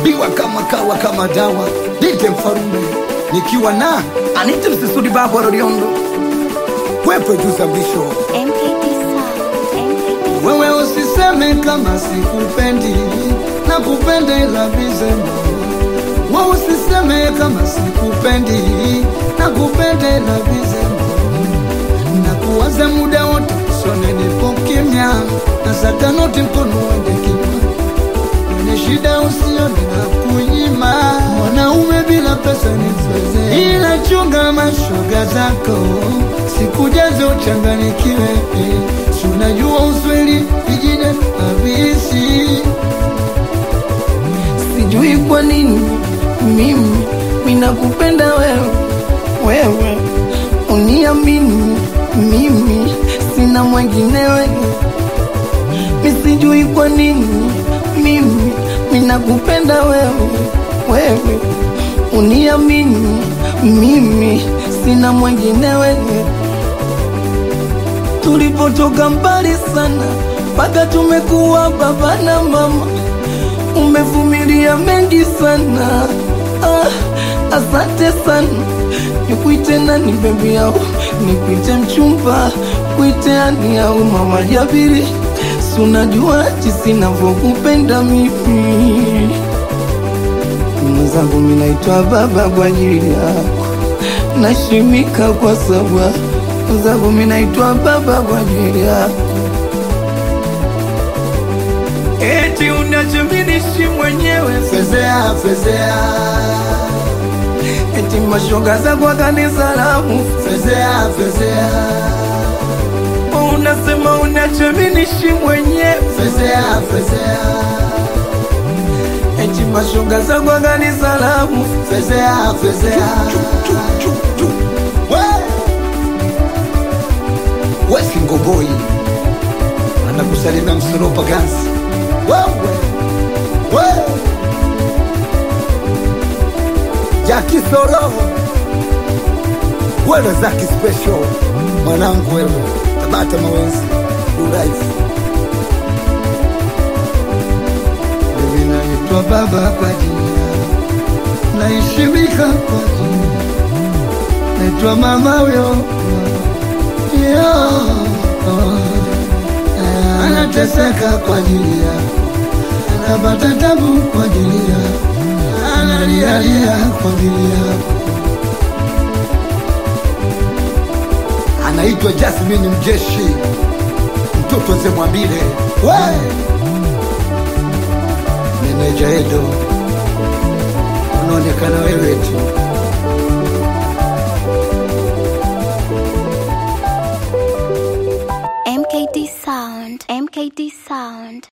biwa kama kawa kama dawa. Dike Mfarume nikiwa na Anita Msisudi Babu Aroriondo. Wepe juza mbisho MKT Sound. wewe usiseme kama sikupendi, na kupende ila bizemo. Wewe usiseme kama sikupendi, na kupende ila bizemo. Na kuwaza muda wote sone nipo kimya, na saka noti mkono wende kimya. Kwenye shida usione na kunyima, mwanaume bila pesa ni mfeze. Ila chunga mashoga zako, sikujazo uchanganikiwe. Unajua usweli vijine habisi. Sijui kwa nini mimi nakupenda wewe uniamini mimi sina mwingine wewe. Sijui kwa nini mimi nakupenda wewe uniamini mimi sina mwingine wewe. Tulipotoka mbali sana, mpaka tumekuwa baba na mama. Umevumilia mengi sana, asante sana. Nikuite nani baby yao, nikuite mchumba, kuite ani au mama Jabiri. Sunajua jinsi ninavyokupenda mimi. Mwenzangu mimi naitwa baba kwa ajili yako, nashimika kwa sababu mwenzangu mimi naitwa baba kwa ajili yako. Eti unachominishi mwenyewe Fezea, fezea. eti mashoga za kwa kanisa langu. Fezea, fezea. Unasema unachominishi mwenyewe Fezea, fezea. eti mashoga za kwa kanisa langu. Fezea, fezea. Wesi Ngoboi anakusalimia Msoropa Gansi. Wewe Jackie Soro, wewe Zaki special mwanangu, wewe Tabata Mawenzi Life. Mimi naitwa baba kwa jina, naishimika kwa jina, naitwa mama huyo. Anateseka kwa ajili yako, anapata tabu kwa ajili yako, analialia kwa ajili yako. Anaitwa Jasmine Mjeshi, mtoto Zemwambile. Meneja Edo, unaonekana wewe tu. MKT Sound. MKT Sound.